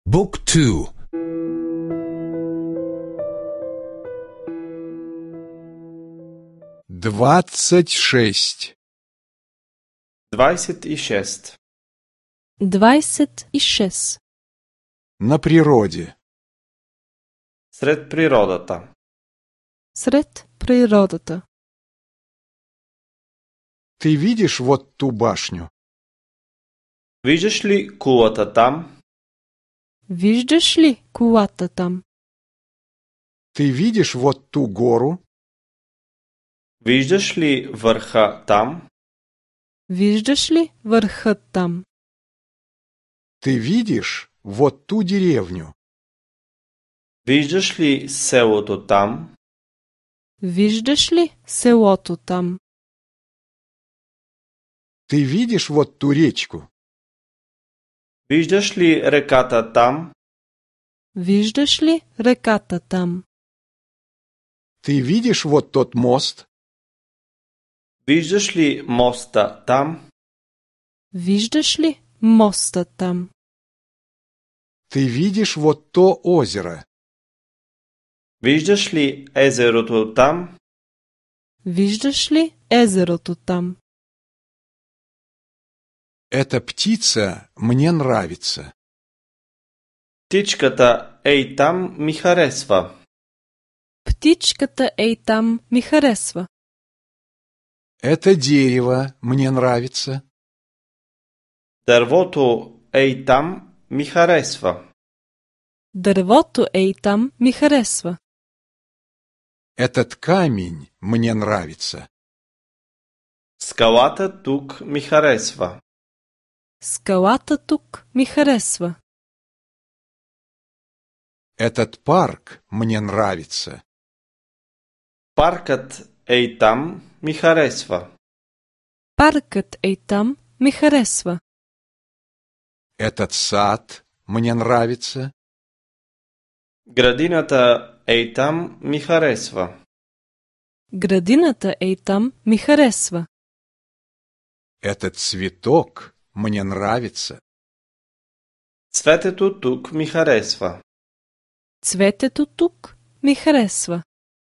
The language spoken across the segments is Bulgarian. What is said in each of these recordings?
Book 2. 26. 26. 26. На природе. Сред природата. Сред природата. Ты видишь вот ту башню? Виждаш ли кулата там? Виждаш ли колата там? Ты видишь вот ту гору? Виждаш ли върха там? Виждаш ли върхът там? Ты видишь вот ту деревню? Виждаш ли селото там? Виждаш ли селото там? Ты видишь вот ту речку? Виждаш ли реката там? Виждаш ли реката там? Ты видишь вот тот мост? Виждаш ли моста там? Виждаш ли моста там? Ты видишь вот то озеро? Виждаш ли езерото там? Виждаш ли езерото там? Эта птица мне нравится. Птичката ей там ми харесва. Птичката ей там ми харесва. Это дерево мне нравится. Дървото ей там ми харесва. Дървото ей там ми харесва. Этот камень мне нравится. Скалата тук ми харесва. Скалата тук ми харесва. Этот парк мне нравится. Паркът ей там ми харесва. Паркът ей там ми харесва. Этот сад мне нравится. Градината ей там ми харесва. Градината ей там ми харесва. Этот цветок мне нравится. Цветето тук ми харесва. Цветето тук ми харесва.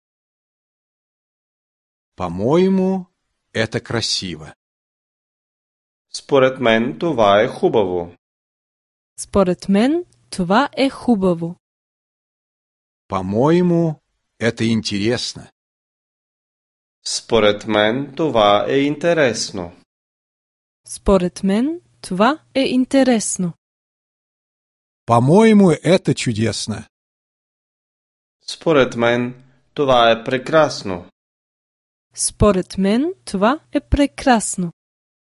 По-моему, это красиво. Според мен това е хубаво. Според мен това е хубаво. По-моему, это интересно. Според мен това е интересно. Според мен това е интересно. По-моему, это чудесно. Според мен това е прекрасно. Според мен това е прекрасно.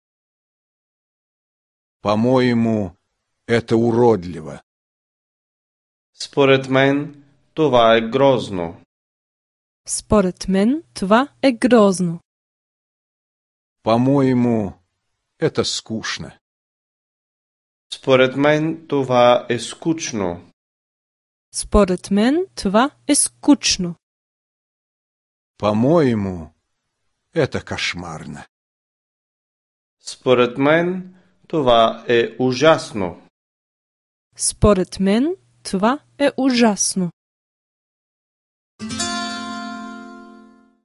По-моему, это уродливо. Според мен това е грозно. Според мен това е грозно. По-моему, это скучно. Според мен това е скучно. Според мен това е скучно. По-моему, это кошмарно. Според мен това е ужасно. Според мен това е ужасно.